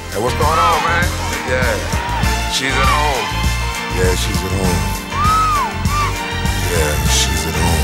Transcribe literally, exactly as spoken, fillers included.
Hey, what's going on, man? Yeah, she's at home. Yeah, she's at home. Yeah, she's at home.